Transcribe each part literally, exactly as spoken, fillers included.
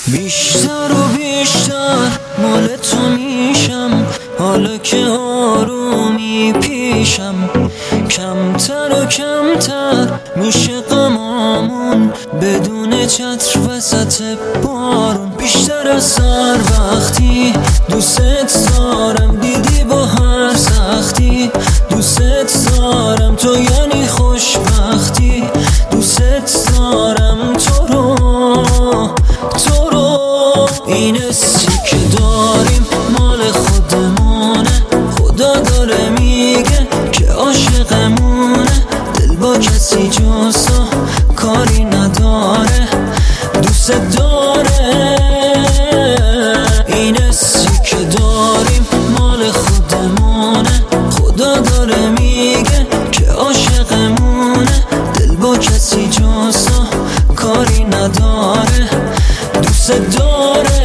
بیشتر و بیشتر مال تو میشم، حالا که آرومی پیشم. کمتر و کمتر میشه غمامون بدون چتر وسط بارون. بیشتر از سر وقتی دوست دارم، دیدی با هر سختی دوست دارم. تو یعنی خوشبختی، دوست دارم تو رو تو رو. این حسی که داریم مال خودمونه، خدا داره میگه که عاشقمونه. دل با کسی جز تو کاری نداره، دوست داره. این حسی که داریم مال خودمونه، خدا داره میگه که عاشقمونه. دل با کسی جز تو کاری نداره، دوست داره.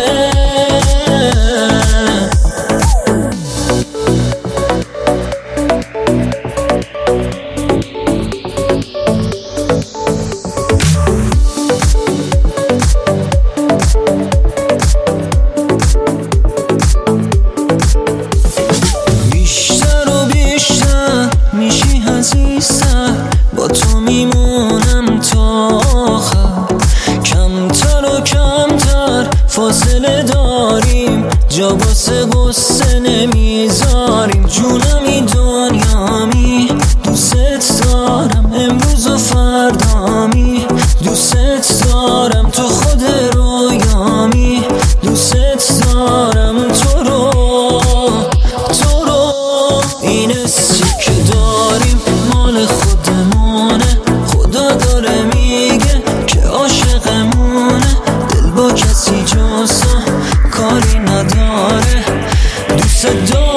بیشتر و بیشتر میشی عزیزتر، با تو میمونم تا آخر. کمتر و کمتر فاصله داریم، جا واسه غصه نمیذاریم. جونمی دنیامی دوست دارم، امروز و فردامی دوست دارم. تو خود رویامی دوست دارم تو رو تو رو. این حسی که داریم مال خودمونه، خدا داره میگه که عاشقمونه. دل با کسی جز تو کاری نداره، دوست داره.